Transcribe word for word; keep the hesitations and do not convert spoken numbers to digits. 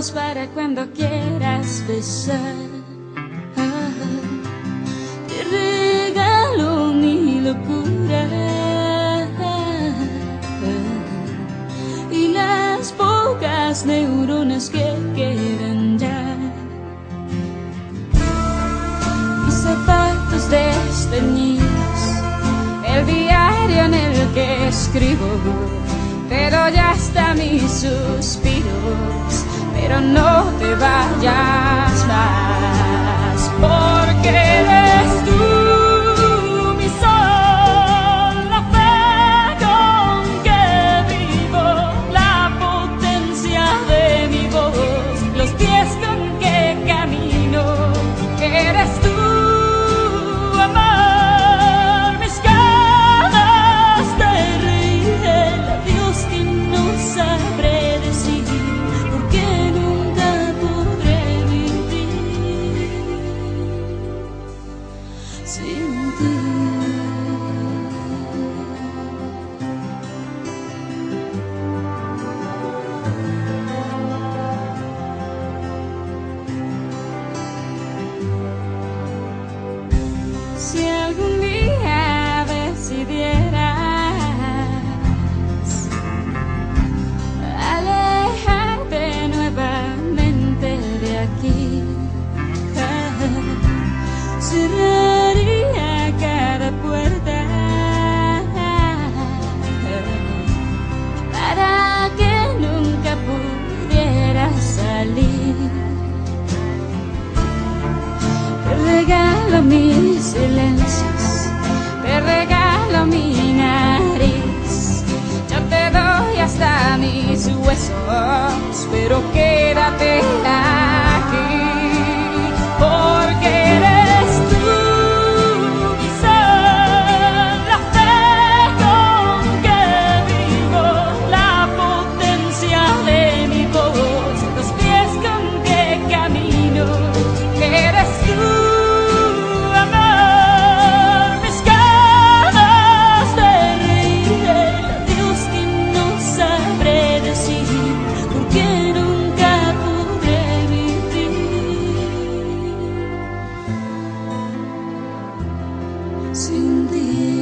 brazos para cuando quieras besar. Te regalo mi locura y las pocas neuronas que quedan ya. Mis zapatos desteñidos, el diario en el que escribo, pero ya está mis suspiros. Pero no te vayas más, porque eres tú mi sol, la fe con que vivo, la potencia de mi voz, los pies con que camino. Eres tú, amor, mis ganas de reír, el adiós que no sabré decir, porque nunca podré vivir sin ti. Si algún día decidieras alejarte nuevamente de aquí, cerraría cada puerta para que nunca pudieras salir. Te regalo mis silencios, te regalo mi nariz, yo te doy hasta mis huesos, pero quédate aquí, porque eres tú mi sol, la fe con que vivo, la potencia de mi voz, los pies con que camino. Eres tú, amor, mis ganas de reír, el adiós que no sabré decir, porque nunca podré vivir sin ti.